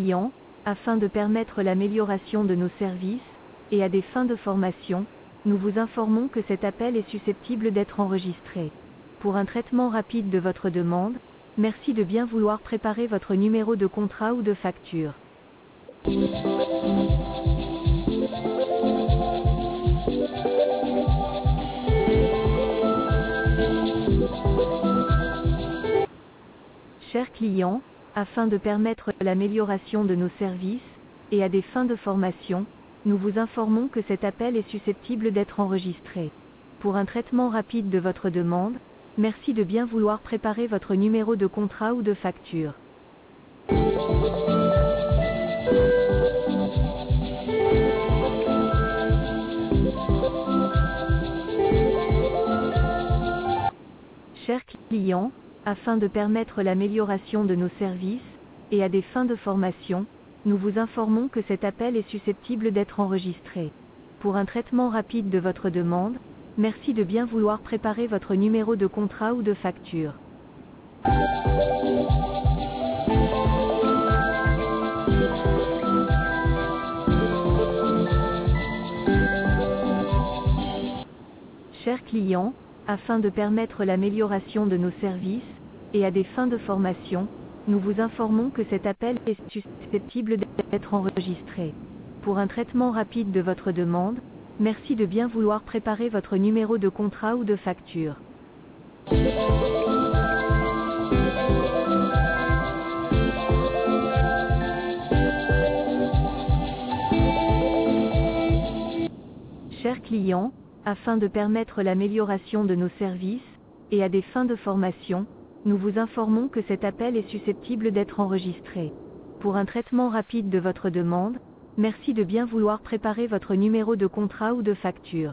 clients, afin de permettre l'amélioration de nos services, et à des fins de formation, nous vous informons que cet appel est susceptible d'être enregistré. Pour un traitement rapide de votre demande, merci de bien vouloir préparer votre numéro de contrat ou de facture. Chers clients, afin de permettre l'amélioration de nos services, et à des fins de formation, nous vous informons que cet appel est susceptible d'être enregistré. Pour un traitement rapide de votre demande, merci de bien vouloir préparer votre numéro de contrat ou de facture. Chers clients, afin de permettre l'amélioration de nos services, et à des fins de formation, nous vous informons que cet appel est susceptible d'être enregistré. Pour un traitement rapide de votre demande, merci de bien vouloir préparer votre numéro de contrat ou de facture. Chers clients, afin de permettre l'amélioration de nos services, et à des fins de formation, nous vous informons que cet appel est susceptible d'être enregistré. Pour un traitement rapide de votre demande, merci de bien vouloir préparer votre numéro de contrat ou de facture. Chers clients, afin de permettre l'amélioration de nos services, et à des fins de formation, nous vous informons que cet appel est susceptible d'être enregistré. Pour un traitement rapide de votre demande, merci de bien vouloir préparer votre numéro de contrat ou de facture.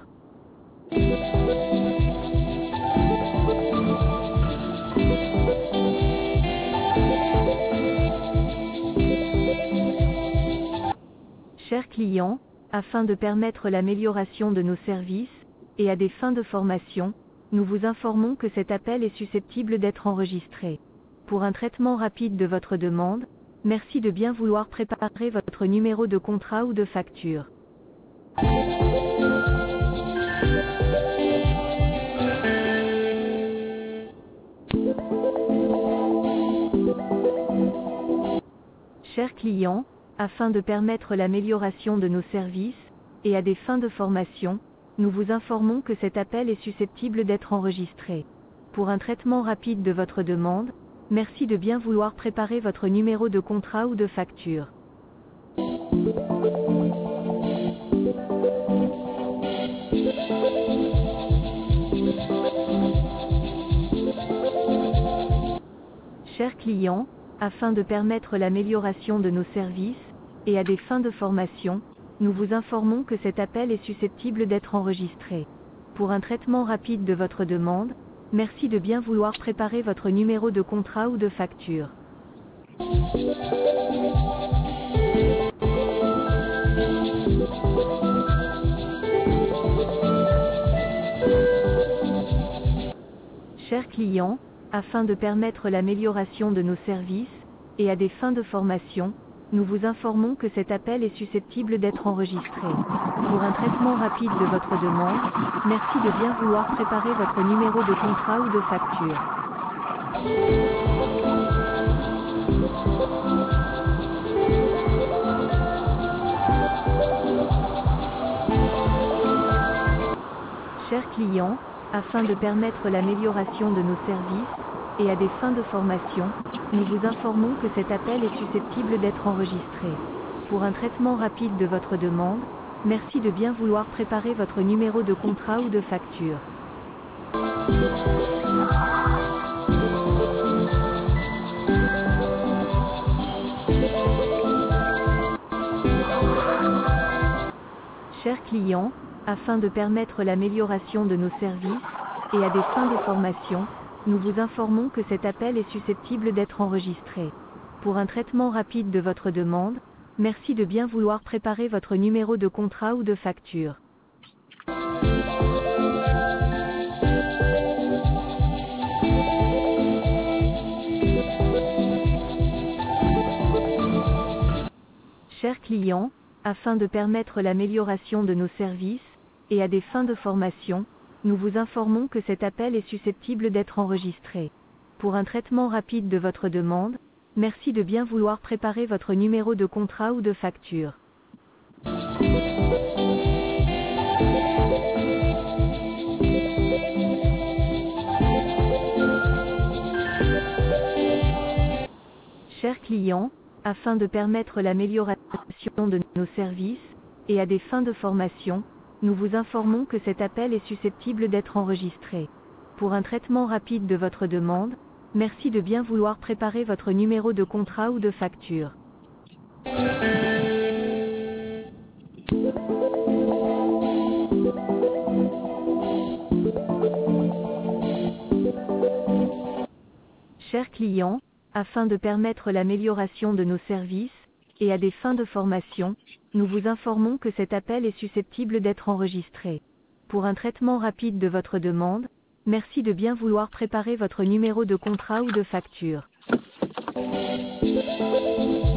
Chers clients, afin de permettre l'amélioration de nos services, et à des fins de formation, nous vous informons que cet appel est susceptible d'être enregistré. Pour un traitement rapide de votre demande, merci de bien vouloir préparer votre numéro de contrat ou de facture. Chers clients, afin de permettre l'amélioration de nos services, et à des fins de formation, nous vous informons que cet appel est susceptible d'être enregistré. Pour un traitement rapide de votre demande, merci de bien vouloir préparer votre numéro de contrat ou de facture. Chers clients, afin de permettre l'amélioration de nos services, et à des fins de formation, nous vous informons que cet appel est susceptible d'être enregistré. Pour un traitement rapide de votre demande, merci de bien vouloir préparer votre numéro de contrat ou de facture. Chers clients, afin de permettre l'amélioration de nos services, et à des fins de formation, nous vous informons que cet appel est susceptible d'être enregistré. Pour un traitement rapide de votre demande, merci de bien vouloir préparer votre numéro de contrat ou de facture. Chers clients, afin de permettre l'amélioration de nos services, et à des fins de formation, nous vous informons que cet appel est susceptible d'être enregistré. Pour un traitement rapide de votre demande, merci de bien vouloir préparer votre numéro de contrat ou de facture. Chers clients, afin de permettre l'amélioration de nos services, et à des fins de formation, nous vous informons que cet appel est susceptible d'être enregistré. Pour un traitement rapide de votre demande, merci de bien vouloir préparer votre numéro de contrat ou de facture. clients, afin de permettre l'amélioration de nos services, et à des fins de formation, nous vous informons que cet appel est susceptible d'être enregistré. Pour un traitement rapide de votre demande, merci de bien vouloir préparer votre numéro de contrat ou de facture. Chers clients, afin de permettre l'amélioration de nos services, et à des fins de formation, nous vous informons que cet appel est susceptible d'être enregistré. Pour un traitement rapide de votre demande, merci de bien vouloir préparer votre numéro de contrat ou de facture. Chers clients, afin de permettre l'amélioration de nos services, et à des fins de formation, nous vous informons que cet appel est susceptible d'être enregistré. Pour un traitement rapide de votre demande, merci de bien vouloir préparer votre numéro de contrat ou de facture.